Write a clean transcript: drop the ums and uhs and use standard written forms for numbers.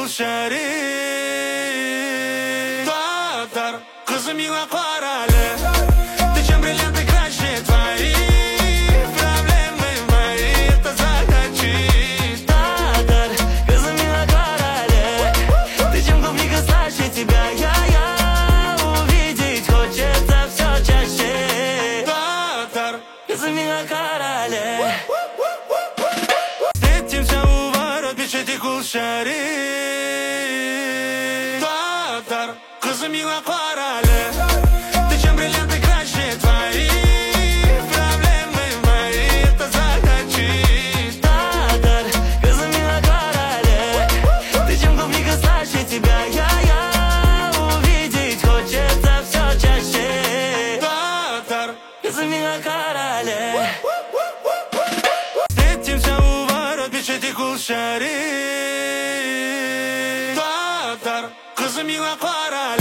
кулшари. Доктор, кызым миңа карале. Ты чем бриллианты краще твои. Проблемы мои, это загадки. Доктор, кызым миңа карале. Ты чем клубника слаще тебя. Увидеть хочется все чаще. Доктор, кызым миңа карале. Встретимся у ворот мечети кулшари. Доктор, кызым миңа карале. Ты чем бриллианты краще твои. Проблемы мои, это загадки. Доктор, кызым миңа карале. Ты чем клубника слаще тебя. Увидеть хочется все чаще. Доктор, кызым миңа карале. Встретимся у ворот мечети кулшари. Доктор, кызым миңа карале.